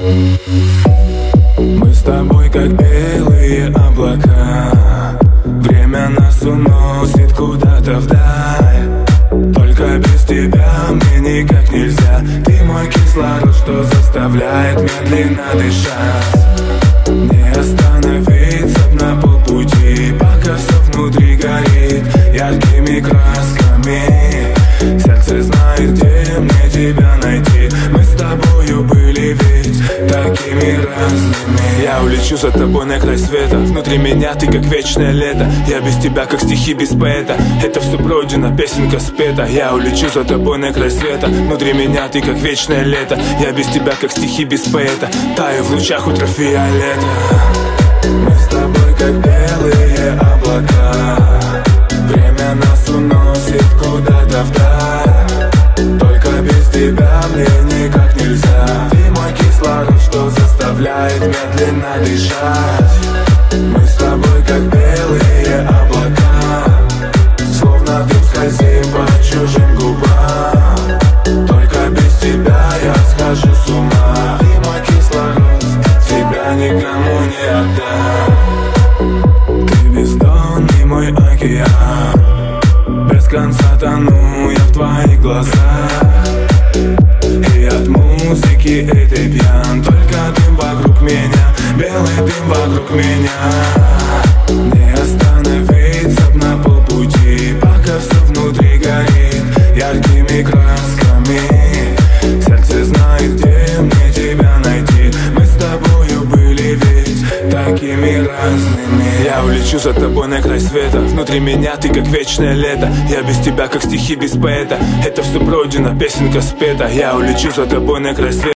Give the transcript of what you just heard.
Мы с тобой как белые облака. Время нас уносит куда-то вдаль. Только без тебя мне никак нельзя. Ты мой кислород, что заставляет медленно дышать. Не остановиться на полпути, пока все внутри горит яркими красками. Сердце знает, где мне тебя найти. Мы с тобою были ведь такими разными. Я улечу за тобой на край света. Внутри меня ты как вечное лето. Я без тебя как стихи без поэта. Это все пройдено, песенка спета. Я улечу за тобой на край света. Внутри меня ты как вечное лето. Я без тебя как стихи без поэта. Таю в лучах ультрафиолета. Мы с тобой как белые облака. Время нас уносит куда-то вдаль. Только без тебя мне никак нельзя. Ты мой кислород, что заставляет медленно дышать. Мы с тобой как белые облака. Словно дым скользим по чужим губам. Только без тебя я схожу с ума. Ты мой кислород, тебя никому не отдам. Ты бездонный мой океан. Без конца тону я в твоих глазах. И от музыки этой пьян. Только дым вокруг меня, белый дым вокруг меня. Не остановиться на полпути, пока все внутри горит яркими красками. Сердце знает, где мне тебя найти. Мы с тобою были ведь такими разными. Я улечу за тобой на край света. Внутри меня ты как вечное лето. Я без тебя как стихи без поэта. Это все пройдено, песенка спета. Я улечу за тобой на край света.